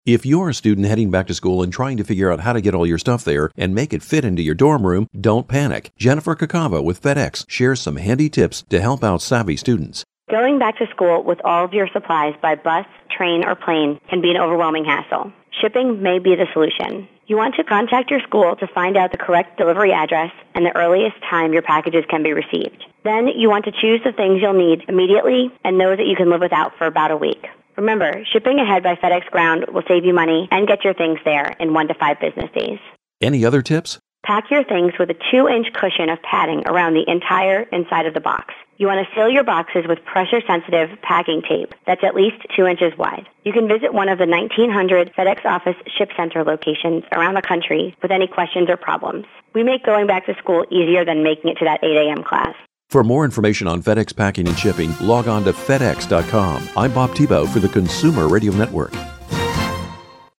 If you're a student heading back to school and trying to figure out how to get all your stuff there and make it fit into your dorm room, don't panic. Jennifer Kakava with FedEx shares some handy tips to help out savvy students. Going back to school with all of your supplies by bus, train, or plane can be an overwhelming hassle. Shipping may be the solution. You want to contact your school to find out the correct delivery address and the earliest time your packages can be received. Then you want to choose the things you'll need immediately and those that you can live without for about a week. Remember, shipping ahead by FedEx Ground will save you money and get your things there in 1 to 5 business days. Any other tips? Pack your things with a 2-inch cushion of padding around the entire inside of the box. You want to seal your boxes with pressure-sensitive packing tape that's at least 2 inches wide. You can visit one of the 1,900 FedEx Office Ship Center locations around the country with any questions or problems. We make going back to school easier than making it to that 8 a.m. class. For more information on FedEx packing and shipping, log on to FedEx.com. I'm Bob Tebow for the Consumer Radio Network.